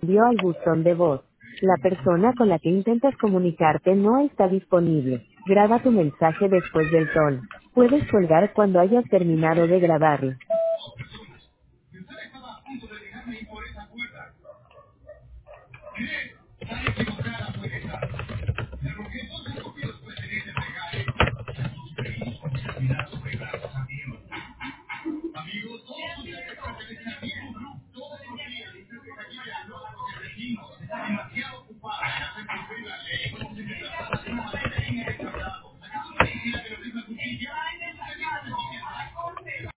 envió al buzón de voz. La persona con la que intentas comunicarte no está disponible. Graba tu mensaje después del tono. Puedes colgar cuando hayas terminado de grabarlo.